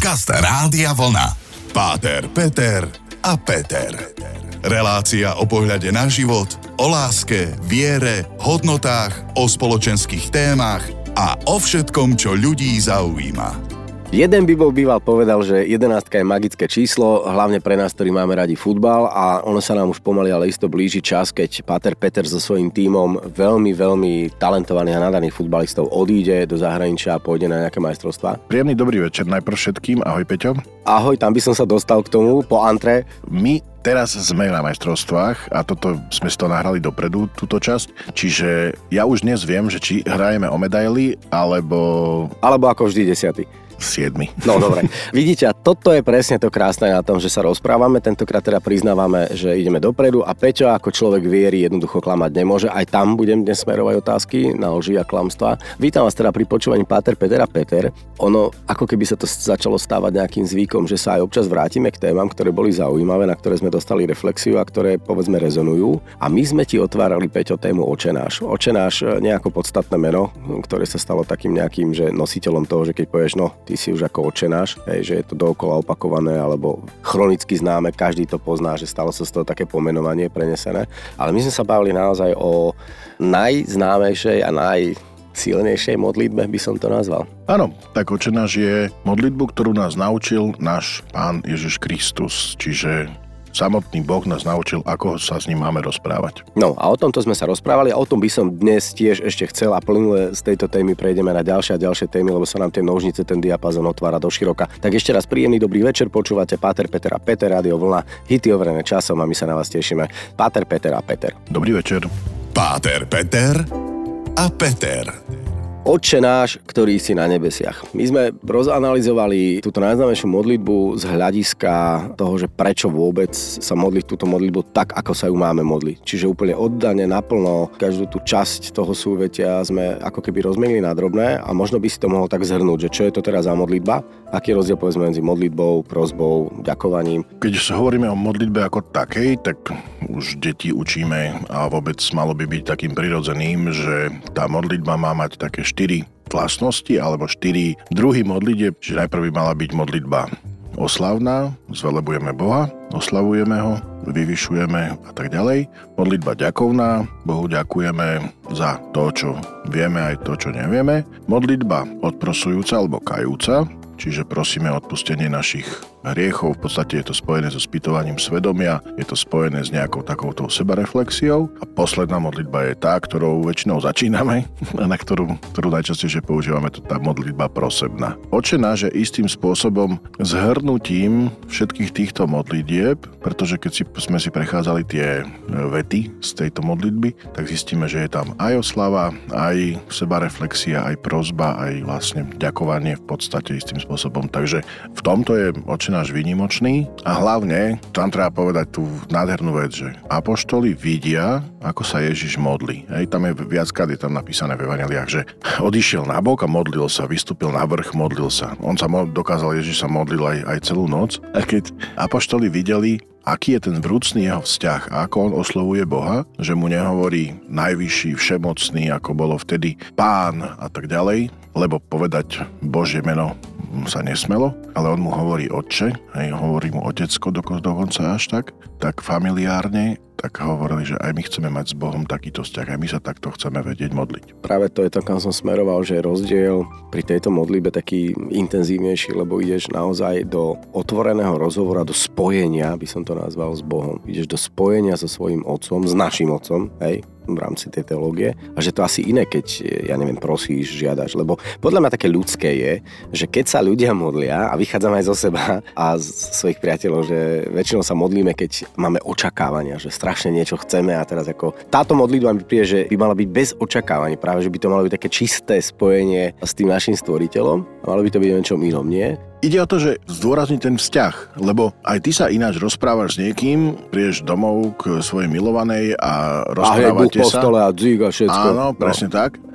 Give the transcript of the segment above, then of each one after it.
Podcast Rádia Vlna. Páter, Peter a Peter. Relácia o pohľade na život, o láske, viere, hodnotách, o spoločenských témach a o všetkom, čo ľudí zaujíma. Jeden by býval povedal, že 11 je magické číslo, hlavne pre nás, ktorí máme radi futbal, a ono sa nám už pomaly, ale isto blíži čas, keď Páter Peter so svojím tímom veľmi talentovaných a nadaných futbalistov odíde do zahraničia a pôjde na nejaké majstrovstvá. Príjemný dobrý večer najprv všetkým. Ahoj Peťo. Ahoj, tam by som sa dostal k tomu po antre. My teraz sme na majstrovstvách a toto sme si to nahrali dopredu, túto časť. Čiže ja už dnes viem, že či hrajeme o medaily, alebo ako vždy 10. 7. No dobre. Vidíte, a toto je presne to krásne na tom, že sa rozprávame. Tentokrát teda priznávame, že ideme dopredu a Peťo ako človek viery jednoducho klamať nemôže. Aj tam budem dnes smerovať otázky na lži a klamstvá. Vítam vás teda pri počúvaní Páter, Peter a Peter. Ono, ako keby sa to začalo stávať nejakým zvykom, že sa aj občas vrátime k témam, ktoré boli zaujímavé, na ktoré sme dostali reflexiu a ktoré povedzme rezonujú. A my sme ti otvárali, Peťo, tému Očenáš. Očenáš, nejako podstatné meno, ktoré sa stalo takým nejakým, že nositeľom toho, že keď povieš, no ty si už ako Očenáš, že je to dookola opakované alebo chronicky známe, každý to pozná, že stalo sa z toho také pomenovanie prenesené. Ale my sme sa bavili naozaj o najznámejšej a najsilnejšej modlitbe, by som to nazval. Áno, tak Očenáš je modlitbu, ktorú nás naučil náš Pán Ježiš Kristus, čiže samotný Boh nás naučil, ako sa s ním máme rozprávať. No a o tomto sme sa rozprávali a o tom by som dnes tiež ešte chcel a plynule z tejto témy prejdeme na ďalšie a ďalšie témy, lebo sa nám tie nožnice, ten diapazon otvára do široka. Tak ešte raz príjemný dobrý večer, počúvate Páter, Peter a Peter, Rádio Vlna, hity overené časom a my sa na vás tešíme. Páter, Peter a Peter. Dobrý večer. Páter, Peter a Peter. Otče náš, ktorý si na nebesiach. My sme rozanalizovali túto najznámejšiu modlitbu z hľadiska toho, že prečo vôbec sa modliť túto modlitbu tak, ako sa ju máme modliť. Čiže úplne oddane, naplno, každú tú časť toho súvetia sme ako keby rozmenili na drobné a možno by si to mohol tak zhrnúť, že čo je to teraz za modlitba, aký je rozdiel povedzme medzi modlitbou, prosbou, ďakovaním. Keď sa hovoríme o modlitbe ako takej, tak už deti učíme a vôbec malo by byť takým prirodzeným, že tá modlitba má mať také 4 vlastnosti alebo 4 druhy modlitieb, že najprv by mala byť modlitba oslavná, zvelebujeme Boha, oslavujeme ho, vyvyšujeme a tak ďalej. Modlitba ďakovná, Bohu ďakujeme za to, čo vieme aj to, čo nevieme. Modlitba odprosujúca alebo kajúca, čiže prosíme o odpustenie našich hriechov, v podstate je to spojené so spytovaním svedomia, je to spojené s nejakou takouto sebareflexiou a posledná modlitba je tá, ktorou väčšinou začíname a na ktorú najčastejšie používame, to tá modlitba prosebná. Otče náš je istým spôsobom zhrnutím všetkých týchto modlitieb, pretože keď sme si prechádzali tie vety z tejto modlitby, tak zistíme, že je tam aj oslava, aj sebareflexia, aj prosba, aj vlastne ďakovanie v podstate istým spôsobom. Takže v tomto je Otče náš výnimočný a hlavne tam treba povedať tú nádhernú vec, že apoštoli vidia, ako sa Ježiš modlí. Tam je viackrát je tam napísané v evanjeliách, že odišiel nabok a modlil sa, vystúpil na vrch, modlil sa. On sa dokázal, Ježiš sa modlil aj celú noc. A keď apoštoli videli, aký je ten vrúcný jeho vzťah a ako on oslovuje Boha, že mu nehovorí najvyšší, všemocný, ako bolo vtedy Pán a tak ďalej, lebo povedať Božie meno sa nesmelo, ale on mu hovorí Otče, hovorí mu Otecko dokonca až tak familiárne, tak hovorili, že aj my chceme mať s Bohom takýto vzťah, aj my sa takto chceme vedieť modliť. Práve to je to, kam som smeroval, že je rozdiel pri tejto modlitbe taký intenzívnejší, lebo ideš naozaj do otvoreného rozhovora, do spojenia, by som to nazval, s Bohom. Ideš do spojenia so svojím otcom, s našim otcom, v rámci tej teológie. A že to asi iné, keď, prosíš, žiadaš. Lebo podľa mňa také ľudské je, že keď sa ľudia modlia, a vychádzam aj zo seba a z svojich priateľov, že väčšinou sa modlíme, keď máme očakávania, že strašne niečo chceme a teraz ako táto modlitba mi príde, že by mala byť bez očakávania, práve že by to malo byť také čisté spojenie s tým našim stvoriteľom a malo by to byť o niečom inom, nie? Ide o to, že zdôrazniť ten vzťah, lebo aj ty sa ináč rozprávaš s niekým, prídeš domov k svojej milovanej a rozprávate sa. A po stole a džík a všetko. Áno, presne tak.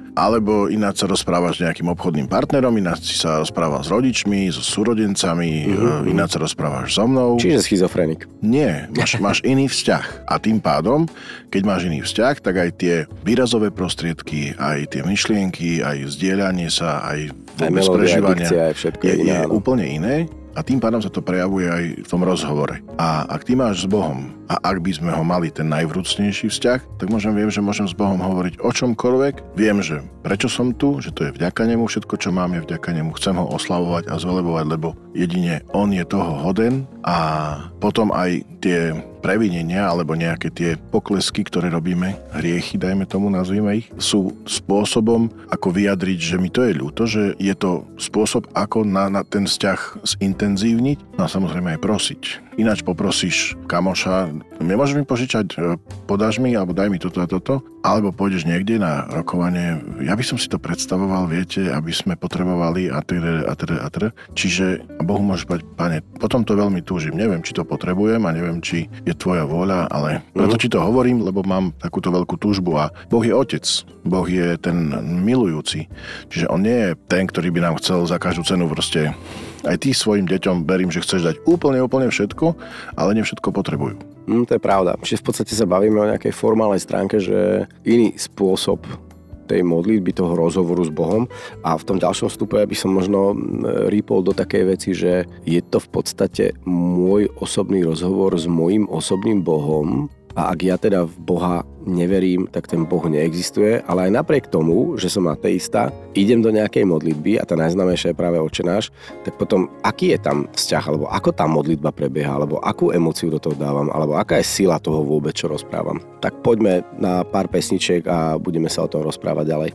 alebo ináč sa rozprávaš s nejakým obchodným partnerom, ináč si sa rozprával s rodičmi, so súrodencami, ináč sa rozprávaš so mnou. Čiže schizofrenik. Nie, máš iný vzťah. A tým pádom, keď máš iný vzťah, tak aj tie výrazové prostriedky, aj tie myšlienky, aj zdieľanie sa, aj vôbec prežívania je úplne iné. A tým pádom sa to prejavuje aj v tom rozhovore. A ak ty máš s Bohom, a ak by sme ho mali ten najvrúcnejší vzťah, tak viem, že môžem s Bohom hovoriť o čomkoľvek. Viem, že prečo som tu, že to je vďaka nemu, všetko, čo mám, je vďaka nemu. Chcem ho oslavovať a zvelebovať, lebo jedine on je toho hoden. A potom aj tie previnenia, alebo nejaké tie poklesky, ktoré robíme, hriechy, dajme tomu, nazvime ich, sú spôsobom, ako vyjadriť, že mi to je ľúto, že je to spôsob, ako na ten vzťah zintenzívniť, no a samozrejme aj prosiť. Ináč poprosíš kamoša, nemôžeš mi požičať, podáš mi, alebo daj mi toto a toto, alebo pôjdeš niekde na rokovanie, ja by som si to predstavoval, viete, aby sme potrebovali a teda. Čiže Bohu môžeš povedať, Pane, potom to veľmi túžim, neviem, či to potrebujem a neviem, či je tvoja vôľa, ale preto ti to hovorím, lebo mám takúto veľkú túžbu a Boh je otec, Boh je ten milujúci, čiže on nie je ten, ktorý by nám chcel za každú cenu proste. Aj ty svojim deťom verím, že chceš dať úplne všetko, ale nie všetko potrebujú. To je pravda. Čiže v podstate sa bavíme o nejakej formálnej stránke, že iný spôsob tej modlitby, toho rozhovoru s Bohom. A v tom ďalšom vstupe by som možno rýpol do takej veci, že je to v podstate môj osobný rozhovor s môjim osobným Bohom. A ak ja teda v Boha neverím, tak ten Boh neexistuje, ale aj napriek tomu, že som ateista, idem do nejakej modlitby a tá najznámejšia je práve Otčenáš, tak potom aký je tam vzťah, alebo ako tá modlitba prebieha, alebo akú emóciu do toho dávam, alebo aká je sila toho vôbec, čo rozprávam. Tak poďme na pár pesničiek a budeme sa o tom rozprávať ďalej.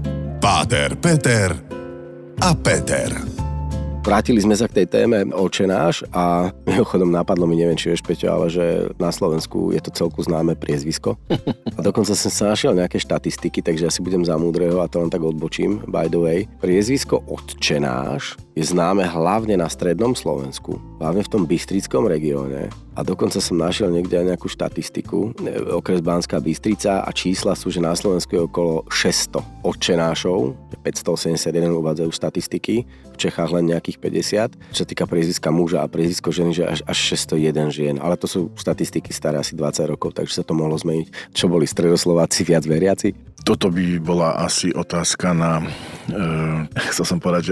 Páter, Peter a Peter. Vrátili sme sa k tej téme Otčenáš a mimochodom napadlo mi, neviem, či vieš, Peťo, ale že na Slovensku je to celku známe priezvisko. A dokonca som sa našiel nejaké štatistiky, takže asi budem za múdreho a to len tak odbočím, by the way. Priezvisko Otčenáš je známe hlavne na strednom Slovensku, hlavne v tom bystrickom regióne. A dokonca som našiel niekde aj nejakú štatistiku, okres Banská Bystrica a čísla sú, že na Slovensku je okolo 600 Otčenášov, 581 uvádzajú štatistiky, v Čechách len nejakých 50. Čo sa týka priezviska muža a priezvisko ženy, že až 601 žien. Ale to sú štatistiky staré asi 20 rokov, takže sa to mohlo zmeniť. Čo boli stredoslováci viac veriaci? Toto by bola asi otázka na, chcel som povedať, že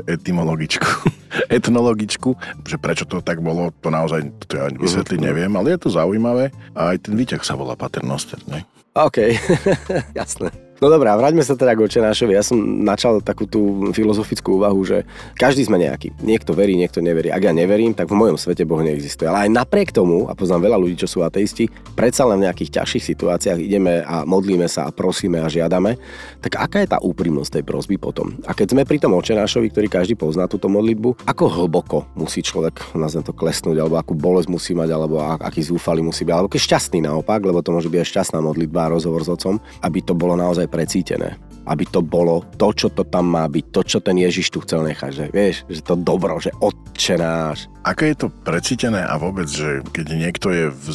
etnologičku, že prečo to tak bolo, to naozaj to ja vysvetliť neviem, ale je to zaujímavé a aj ten výťah sa volá Paternoster, ne? OK, jasné. No dobrá, vráťme sa teda k Otčenášovi. Ja som načal takú tú filozofickú úvahu, že každý sme nejaký. Niekto verí, niekto neverí. Ak ja neverím, tak v mojom svete Boh neexistuje. Ale aj napriek tomu, a poznám veľa ľudí, čo sú ateisti, predsa len v nejakých ťažších situáciách ideme a modlíme sa a prosíme a žiadame. Tak aká je tá úprimnosť tej prosby potom? A keď sme pri tom Otčenášovi, ktorý každý pozná túto modlitbu, ako hlboko musí človek, nazvem to, klesnúť, alebo akú bolesť musí mať, alebo aký zúfalý musí byť, alebo aký šťastný naopak, lebo to môže byť aj šťastná modlitba a rozhovor s otcom, aby to bolo naozaj precítené. Aby to bolo to, čo to tam má byť, to, čo ten Ježiš tu chcel nechať, že vieš, že to dobro, že Otčenáš. Aké je to precítené a vôbec, že keď niekto je v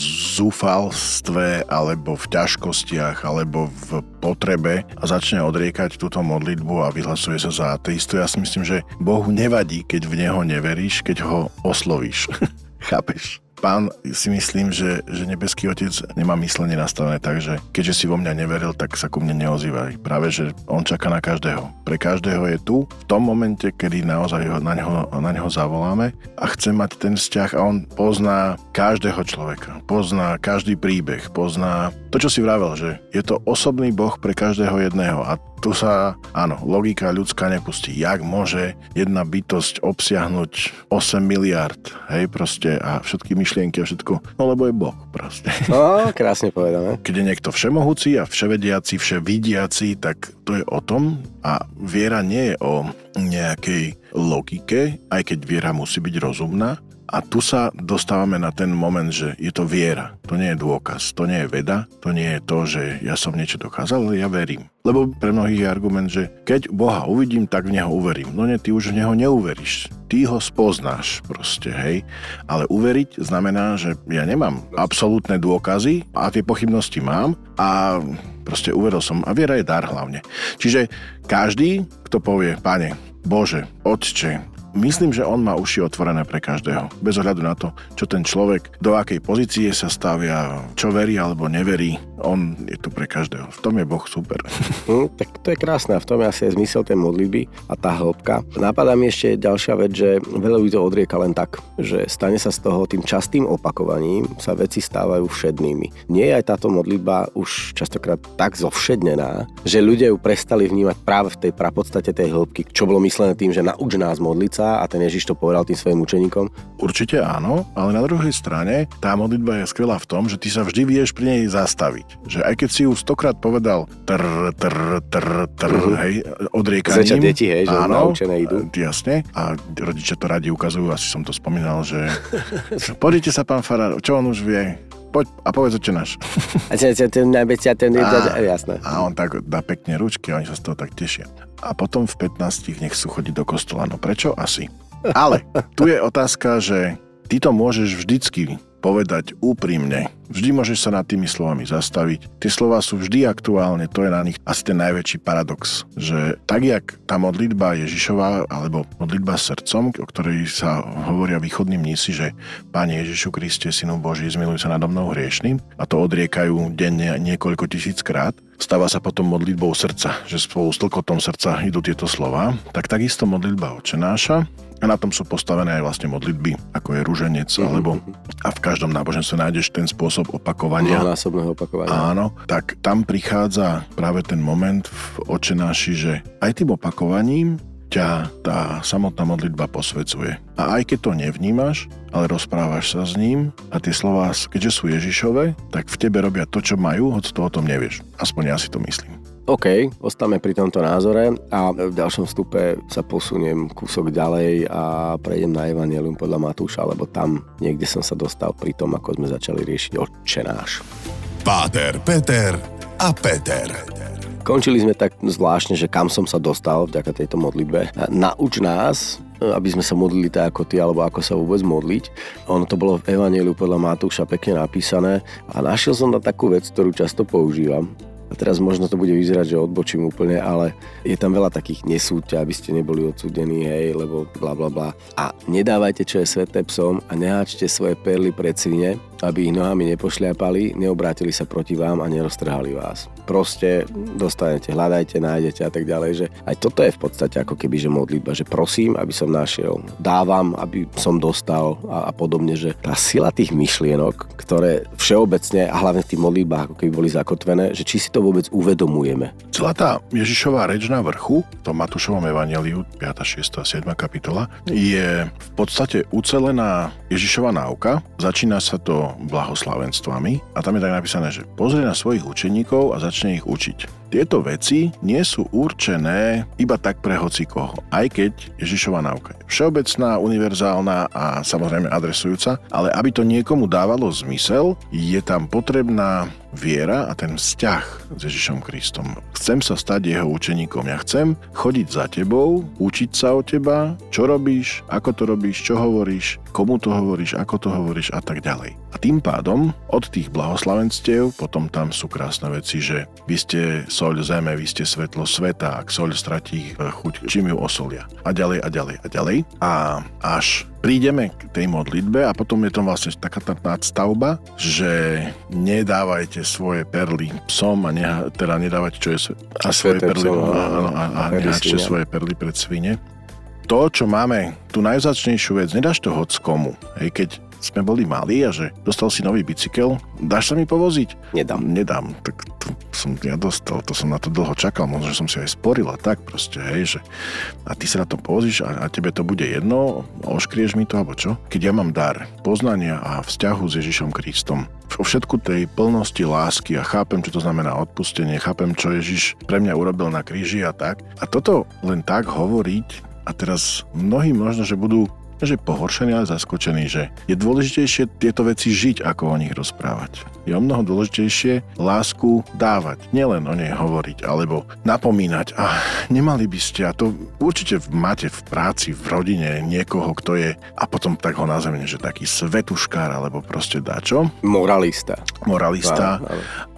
zúfalstve alebo v ťažkostiach alebo v potrebe a začne odriekať túto modlitbu a vyhlasuje sa za ateistu, ja si myslím, že Bohu nevadí, keď v neho neveríš, keď ho oslovíš. Chápeš? Pán si myslím, že nebeský Otec nemá myslenie nastavené tak, že keďže si vo mňa neveril, tak sa ku mne neozývaj. Práve, že on čaká na každého. Pre každého je tu v tom momente, kedy naozaj na neho zavoláme a chce mať ten vzťah a on pozná každého človeka. Pozná každý príbeh, pozná to, čo si vravel, že je to osobný Boh pre každého jedného a tu sa, áno, logika ľudská nepustí. Jak môže jedna bytosť obsiahnuť 8 miliárd, hej, proste a všetky myšlienky a všetko, no lebo je Boh proste. No, krásne povedané. Keď je niekto všemohúci a vševediaci, vševidiaci, tak to je o tom a viera nie je o nejakej logike, aj keď viera musí byť rozumná. A tu sa dostávame na ten moment, že je to viera. To nie je dôkaz, to nie je veda, to nie je to, že ja som niečo dokázal, ale ja verím. Lebo pre mnohých je argument, že keď Boha uvidím, tak v neho uverím. No nie, ty už v neho neuveríš. Ty ho spoznáš proste, hej. Ale uveriť znamená, že ja nemám absolútne dôkazy a tie pochybnosti mám a Proste uveril som. A viera je dar hlavne. Čiže každý, kto povie, Pane, Bože, Otče, myslím, že on má uši otvorené pre každého. Bez ohľadu na to, čo ten človek, do akej pozície sa stavia, čo verí alebo neverí. On je tu pre každého. V tom je Boh super. Tak to je krásne. V tom je asi zmysel tej modlitby a tá hĺbka. Napadá mi ešte ďalšia vec, že veľa ľudí to odrieka len tak, že stane sa z toho tým častým opakovaním sa veci stávajú všednými. Nie je aj táto modlitba už častokrát tak zovšednená, že ľudia ju prestali vnímať práve v tej prapodstate tej hĺbky, čo bolo myslené tým, že nauč nás modliť sa, a ten Ježiš to povedal tým svojim učeníkom? Určite áno, ale na druhej strane tá modlitba je skvelá v tom, že ty sa vždy vieš pri nej zastaviť. Že aj keď si ju 100-krát povedal hej, odriekaním. Zväčša deti, hej, že áno, naučené idú. Jasne. A rodičia to radi ukazujú, asi som to spomínal, že podrite sa, pán farár, čo on už vie? Poď a povedz Otče náš. Jasné. A on tak dá pekne ručky a oni sa z toho tak tešia. A potom v 15 nech sú chodiť do kostola. No prečo? Asi. Ale tu je otázka, že ty to môžeš vždycky povedať úprimne. Vždy môžeš sa nad tými slovami zastaviť. Tie slová sú vždy aktuálne, to je na nich asi ten najväčší paradox, že tak, jak tá modlitba Ježišová, alebo modlitba srdcom, o ktorej sa hovoria východní mnísi, že Pane Ježišu Kriste, Synu Boží, zmiluj sa nado mnou hriešným, a to odriekajú denne niekoľko tisíckrát, stáva sa potom modlitbou srdca, že spolu s tlkotom srdca idú tieto slová, tak takisto modlitba Otče náša. A na tom sú postavené aj vlastne modlitby, ako je ruženec, alebo a v každom náboženstve nájdeš ten spôsob opakovania. Mnohonásobného opakovania. Áno, tak tam prichádza práve ten moment v Otče náši, že aj tým opakovaním ťa tá samotná modlitba posvedzuje. A aj keď to nevnímaš, ale rozprávaš sa s ním a tie slová, keďže sú Ježišové, tak v tebe robia to, čo majú, hoď to o tom nevieš. Aspoň ja si to myslím. OK, ostáme pri tomto názore a v ďalšom vstupe sa posuniem kúsok ďalej a prejdem na Evangelium podľa Matúša, lebo tam niekde som sa dostal pri tom, ako sme začali riešiť Otče náš. Páter, Peter a Peter. Končili sme tak zvláštne, že kam som sa dostal vďaka tejto modlitbe. Nauč nás, aby sme sa modlili tak ako ty, alebo ako sa vôbec modliť. Ono to bolo v Evangeliu podľa Matúša pekne napísané a našiel som na takú vec, ktorú často používam. A teraz možno to bude vyzerať, že odbočím úplne, ale je tam veľa takých nesúďte, aby ste neboli odsúdení, hej, lebo bla bla bla. A nedávajte, čo je sväté psom a neháčte svoje perly pred svine, aby ich nohami nepošľapali, neobrátili sa proti vám a neroztrhali vás. Proste dostanete, hľadajte, nájdete a tak ďalej, že aj toto je v podstate ako keby, že modlitba, že prosím, aby som našiel, dávam, aby som dostal a podobne, že tá sila tých myšlienok, ktoré všeobecne a hlavne v tých modlitbách ako keby boli zakotvené, že či si to vôbec uvedomujeme. Celá tá Ježišová reč na vrchu, v tom Matúšovom evanjeliu, 5., 6. a 7. kapitola, je v podstate ucelená Ježišova náuka. Začína sa to blahoslavenstvami a tam je tak napísané, že pozrie na svojich učeníkov a začne ich učiť. Tieto veci nie sú určené iba tak pre hocikoho, aj keď Ježišova náuka je všeobecná, univerzálna a samozrejme adresujúca, ale aby to niekomu dávalo zmysel, je tam potrebná viera a ten vzťah s Ježišom Kristom. Chcem sa stať jeho učeníkom, ja chcem chodiť za tebou, učiť sa o teba, čo robíš, ako to robíš, čo hovoríš, komu to hovoríš, ako to hovoríš a tak ďalej. A tým pádom od tých blahoslavenstiev potom tam sú krásne veci, že vy ste soľ zeme, vy ste svetlo sveta, ak soľ stratí chuť, čím ju osolia. A ďalej a ďalej a ďalej. A až prídeme k tej modlitbe a potom je to vlastne taká tá nadstavba, že nedávajte svoje perly psom a teda nedávajte, čo je svoje perly a neháčte svoje perly pred svine. To, čo máme, tú najvzácnejšiu vec, nedáš to hockomu. Hej, keď sme boli malí a že dostal si nový bicykel, dáš sa mi povoziť? Nedám. Tak to som ja dostal, to som na to dlho čakal, možno, že som si aj sporil a tak proste, hej, že a ty sa na to povozíš a tebe to bude jedno, oškrieš mi to, alebo čo? Keď ja mám dar poznania a vzťahu s Ježišom Kristom, vo všetku tej plnosti lásky a chápem, čo to znamená odpustenie, chápem, čo Ježiš pre mňa urobil na kríži a tak. A toto len tak hovoriť, a teraz mnohí možno, že budú že pohoršení, ale zaskočení, že je dôležitejšie tieto veci žiť, ako o nich rozprávať. Je o mnoho dôležitejšie lásku dávať, nielen o nej hovoriť, alebo napomínať. A nemali by ste, a to určite máte v práci, v rodine niekoho, kto je, a potom tak ho nazveme, že taký svetuškár, alebo proste dačo. Moralista. Áno.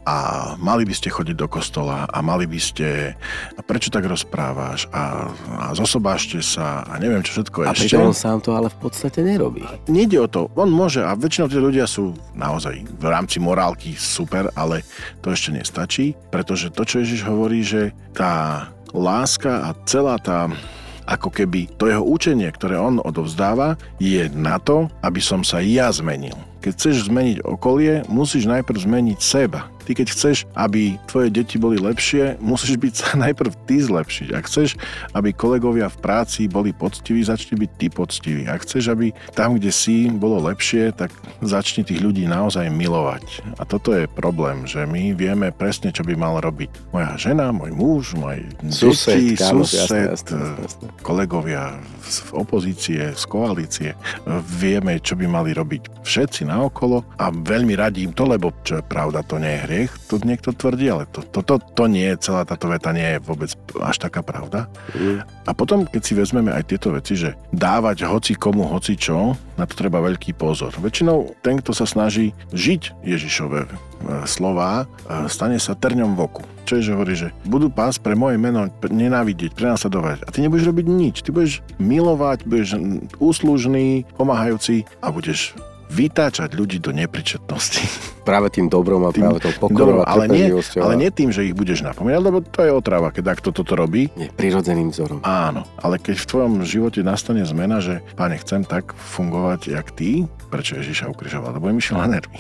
a mali by ste chodiť do kostola a mali by ste, a prečo tak rozprávaš a zosobášte sa a neviem čo všetko a ešte. A pritom on sám to ale v podstate nerobí. Nejde o to, on môže a väčšinou tí ľudia sú naozaj v rámci morálky super, ale to ešte nestačí, pretože to, čo Ježiš hovorí, že tá láska a celá tá ako keby to jeho učenie, ktoré on odovzdáva, je na to, aby som sa ja zmenil. Keď chceš zmeniť okolie, musíš najprv zmeniť seba. Ty keď chceš, aby tvoje deti boli lepšie, musíš byť sa najprv ty zlepšiť. Ak chceš, aby kolegovia v práci boli poctiví, začni byť ty poctivý. Ak chceš, aby tam, kde si, bolo lepšie, tak začni tých ľudí naozaj milovať. A toto je problém, že my vieme presne, čo by mal robiť moja žena, môj muž, moje deti, sused, kolegovia z opozície, z koalície. Vieme, čo by mali robiť všetci naokolo a veľmi radím to, lebo čo je pravda, to nie je hriech, to niekto tvrdí, ale to nie je, celá táto veta nie je vôbec až taká pravda. A potom, keď si vezmeme aj tieto veci, že dávať hoci komu, hoci čo, na to treba veľký pozor. Väčšinou ten, kto sa snaží žiť Ježišové slová, stane sa trňom v oku. Čo je, že hovorí, že budú pás pre moje meno nenávidieť, prenasledovať. A ty nebudeš robiť nič. Ty budeš milovať, budeš úslužný, pomáhajúci a budeš vytáčať ľudí do nepričetnosti. Práve tým dobrom a práve tou pokorou a trpezlivosťou. Ale nie tým, že ich budeš napomínať, lebo to je otrava, keď kto toto robí. Nie, prirodzeným vzorom. Áno, ale keď v tvojom živote nastane zmena, že Pane, chcem tak fungovať, jak ty, prečo Ježiša ukrižoval? Lebo je mi šiel na nervy.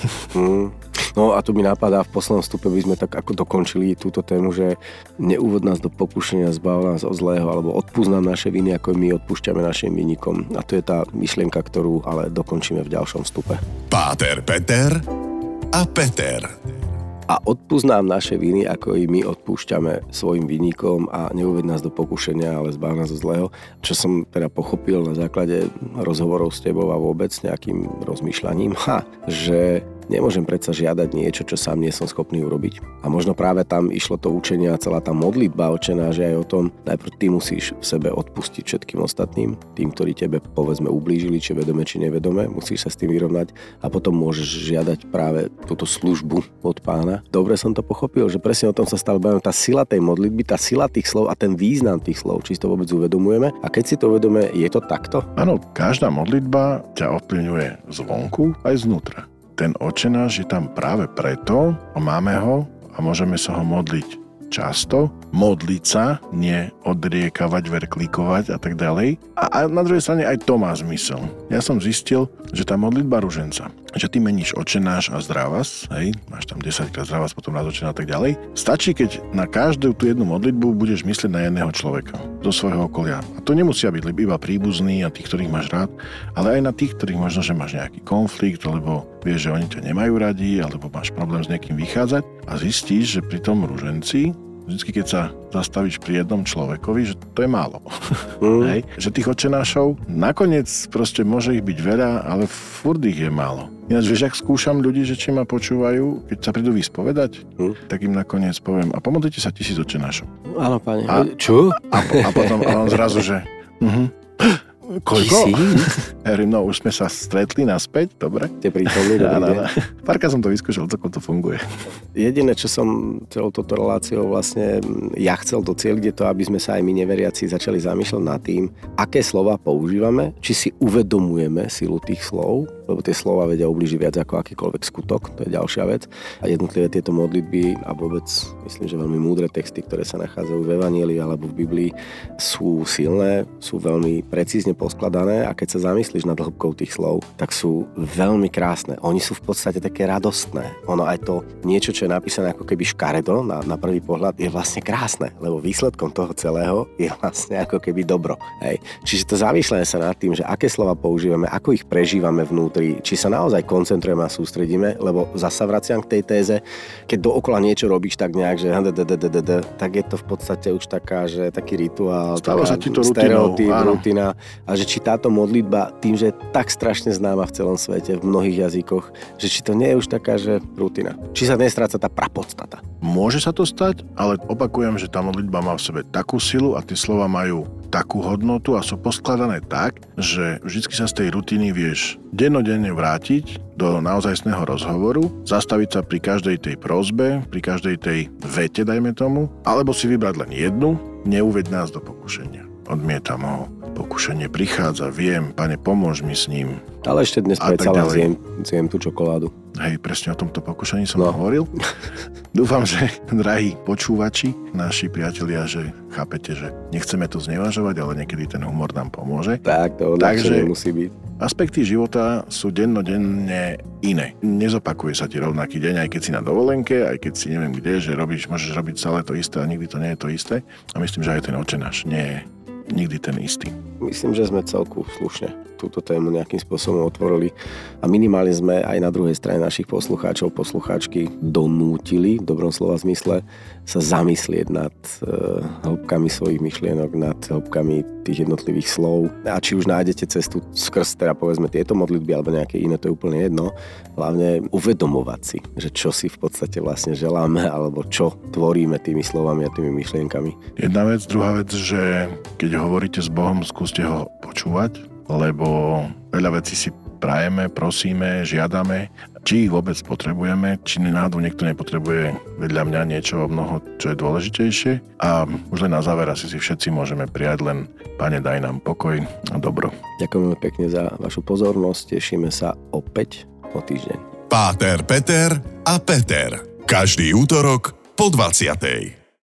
No a tu mi napadá, v poslednom stupe by sme tak ako dokončili túto tému, že neuvod nás do pokušenia, zbav nás od zlého, alebo odpúsť nám naše viny, ako my odpúšťame našim vinníkom. A to je tá myšlienka, ktorú ale dokončíme v ďalšom stupe. Páter Peter a Peter. A odpúsť nám naše viny, ako i my odpúšťame svojim vinníkom a neuved nás do pokušenia, ale zbav nás od zlého. Čo som teda pochopil na základe rozhovorov s tebou a vôbec nejakým rozmýšľaním, že nemôžem predsa žiadať niečo, čo sám nie som schopný urobiť. A možno práve tam išlo to učenie a celá tá modlitba Otče náš aj o tom, najprv ty musíš v sebe odpustiť všetkým ostatným, tým, ktorí tebe povedzme ublížili, či vedome, či nevedome, musíš sa s tým vyrovnať a potom môžeš žiadať práve túto službu od Pána. Dobre som to pochopil, že presne o tom sa stále bavíme, tá sila tej modlitby, tá sila tých slov a ten význam tých slov, či si to vôbec uvedomujeme. A keď si to uvedomujeme, je to takto? Áno, každá modlitba ťa ovplyvňuje zvonku aj znútra. Ten Otče náš je tam práve preto, máme ho a môžeme sa ho modliť často, modliť sa, nie odriekavať, verklíkovať a tak ďalej. A na druhej strane aj to má zmysel. Ja som zistil, že tá modlitba ruženca, že ty meníš Otče náš a zdravás, hej, máš tam 10-krát zdravás, potom nás Otče a tak ďalej. Stačí, keď na každú tú jednu modlitbu budeš myslieť na jedného človeka zo svojho okolia. A to nemusia byť iba príbuzní a tých, ktorých máš rád, ale aj na tých, ktorých možno, že máš nejaký konflikt, alebo vieš, že oni ťa nemajú radi, alebo máš problém s niekým vychádzať a zistíš, že pri tom ruženci vždycky, keď sa zastavíš pri jednom človekovi, že to je málo. Hej? Že tých otčenášov nakoniec proste môže ich byť veľa, ale furt ich je málo. Ináč vieš, ak skúšam ľudí, že či ma počúvajú, keď sa prídu vyspovedať, tak im nakoniec poviem a pomodlite sa 1000 otčenášov. Áno, Pane. Čo? A potom on zrazu, že koľko? No, už sme sa stretli naspäť, dobre? Ste prítomní, dobrý deň. Párka som to vyskúšal, ako to funguje. Jediné, čo som celou touto reláciou vlastne ja chcel docieliť, je to, aby sme sa aj my neveriaci začali zamýšľať nad tým, aké slova používame, či si uvedomujeme silu tých slov, lebo tie slova vedia ublížiť viac ako akýkoľvek skutok, to je ďalšia vec. A jednotlivé tieto modlitby a vôbec myslím, že veľmi múdre texty, ktoré sa nachádzajú v Evanjelii alebo v Biblii, sú silné, sú veľmi precízne poskladané a keď sa zamyslíš nad hĺbkou tých slov, tak sú veľmi krásne. Oni sú v podstate také radostné. Ono aj to niečo, čo je napísané ako keby škaredo na prvý pohľad, je vlastne krásne, lebo výsledkom toho celého je vlastne ako keby dobro. Hej. Čiže to zamýšľanie sa nad tým, že aké slova používame, ako ich prežívame vnútri, či sa naozaj koncentrujeme a sústredíme, lebo zasa vraciam k tej téze, keď dookola niečo robíš tak nejak, že tak je to v podstate už taká, že taký rituál, stáva sa ti to stereotyp, rutina. A že či táto modlitba, tým, že je tak strašne známa v celom svete, v mnohých jazykoch, že či to nie je už taká, že rutina. Či sa nestráca tá prapodstata. Môže sa to stať, ale opakujem, že tá modlitba má v sebe takú silu a tie slova majú takú hodnotu a sú poskladané tak, že vždycky sa z tej rutiny vieš dennodenne každodenne vrátiť do naozajstného rozhovoru, zastaviť sa pri každej tej prosbe, pri každej tej vete, dajme tomu, alebo si vybrať len jednu, neuveď nás do pokušenia. Odmietam ho. Pokušenie prichádza, viem, Pane, pomôž mi s ním. Ale ešte dnes predsa len zjem tú čokoládu. Hej, presne o tomto pokušení som hovoril. Dúfam, že, drahí počúvači, naši priatelia, že chápete, že nechceme to znevažovať, ale niekedy ten humor nám pomôže. Tak, to odľahčenie musí byť. Aspekty života sú dennodenne iné. Nezopakuje sa ti rovnaký deň, aj keď si na dovolenke, aj keď si neviem kde, že môžeš robiť celé to isté a nikdy to nie je to isté. A myslím, že aj ten Otčenáš nie je nikdy ten istý. Myslím, že sme celku slušne túto tému nejakým spôsobom otvorili a minimálne sme aj na druhej strane našich poslucháčov, poslucháčky donútili, v dobrom slova zmysle, sa zamyslieť nad hĺbkami svojich myšlienok, nad hĺbkami tých jednotlivých slov. A či už nájdete cestu skrz, teda povedzme tieto modlitby alebo nejaké iné, to je úplne jedno. Hlavne uvedomovať si, že čo si v podstate vlastne želáme alebo čo tvoríme tými slovami a tými myšlienkami. Jedna vec, druhá vec, že keď hovoríte s Bohom, skúste ho počúvať, lebo veľa vecí si prajeme, prosíme, žiadame, či ich vôbec potrebujeme, či náhodou niekto nepotrebuje vedľa mňa niečo o mnoho, čo je dôležitejšie. A už len na záver asi si všetci môžeme prijať len Pane, daj nám pokoj a dobro. Ďakujeme pekne za vašu pozornosť, tešíme sa opäť o týždeň. Páter, Peter a Peter. Každý útorok po 20:00.